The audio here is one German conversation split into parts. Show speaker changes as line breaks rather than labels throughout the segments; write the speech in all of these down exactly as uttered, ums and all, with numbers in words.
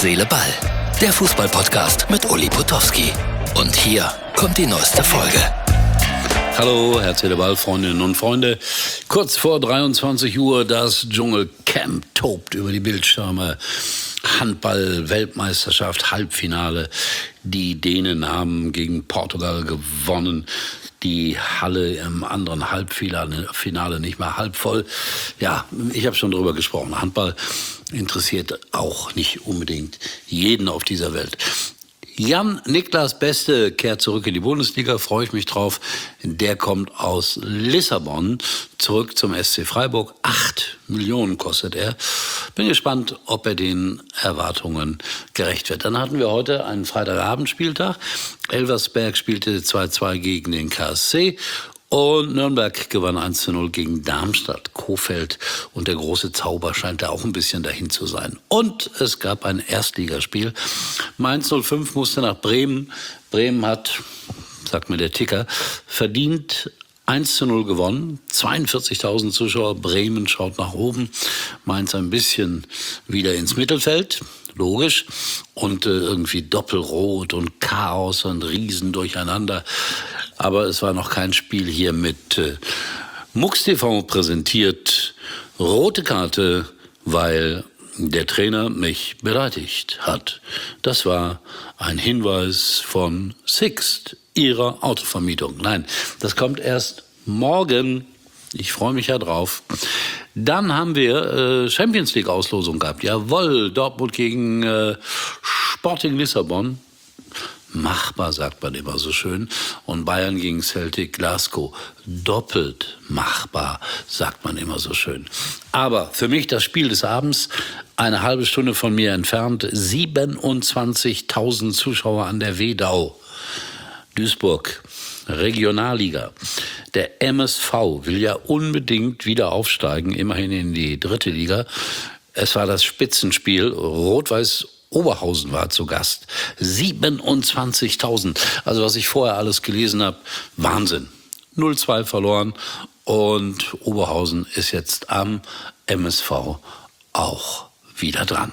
Seele, Ball. Der Fußball-Podcast mit Uli Potowski. Und hier kommt die neueste Folge.
Hallo, Herz, Seele, Ball, Freundinnen und Freunde. Kurz vor dreiundzwanzig Uhr, das Dschungelcamp tobt über die Bildschirme. Handball-Weltmeisterschaft, Halbfinale. Die Dänen haben gegen Portugal gewonnen. Die Halle im anderen Halbfinale nicht mehr halb voll. Ja, ich habe schon drüber gesprochen. Handball interessiert auch nicht unbedingt jeden auf dieser Welt. Jan-Niklas Beste kehrt zurück in die Bundesliga, freue ich mich drauf. Der kommt aus Lissabon zurück zum S C Freiburg. Acht Millionen kostet er. Bin gespannt, ob er den Erwartungen gerecht wird. Dann hatten wir heute einen Freitagabendspieltag. Elversberg spielte zwei zu zwei gegen den K S C. Und Nürnberg gewann eins zu null gegen Darmstadt. Kohfeldt und der große Zauber scheint da auch ein bisschen dahin zu sein. Und es gab ein Erstligaspiel. Mainz null fünf musste nach Bremen. Bremen hat, sagt mir der Ticker, verdient eins zu null gewonnen. zweiundvierzigtausend Zuschauer. Bremen schaut nach oben. Mainz ein bisschen wieder ins Mittelfeld. Logisch. Und äh, irgendwie Doppelrot und Chaos und Riesen durcheinander. Aber es war noch kein Spiel hier mit äh, MUX T V präsentiert. Rote Karte, weil der Trainer mich beleidigt hat. Das war ein Hinweis von Sixt, ihrer Autovermietung. Nein, das kommt erst morgen. Ich freue mich ja drauf. Dann haben wir äh, Champions League Auslosung gehabt. Jawohl, Dortmund gegen äh, Sporting Lissabon. Machbar, sagt man immer so schön. Und Bayern gegen Celtic Glasgow. Doppelt machbar, sagt man immer so schön. Aber für mich das Spiel des Abends, eine halbe Stunde von mir entfernt, siebenundzwanzigtausend Zuschauer an der Wedau. Duisburg, Regionalliga. Der M S V will ja unbedingt wieder aufsteigen, immerhin in die dritte Liga. Es war das Spitzenspiel, Rot-Weiß Oberhausen war zu Gast. siebenundzwanzigtausend. Also was ich vorher alles gelesen habe, Wahnsinn. null zwei verloren und Oberhausen ist jetzt am M S V auch wieder dran.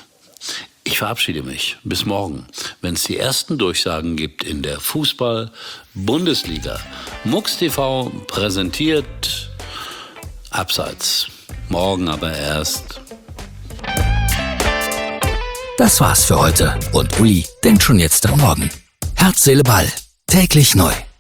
Ich verabschiede mich. Bis morgen, wenn es die ersten Durchsagen gibt in der Fußball-Bundesliga. MUX T V präsentiert Abseits. Morgen aber erst.
Das war's für heute. Und Uli denkt schon jetzt am Morgen. Herz, Seele, Ball. Täglich neu.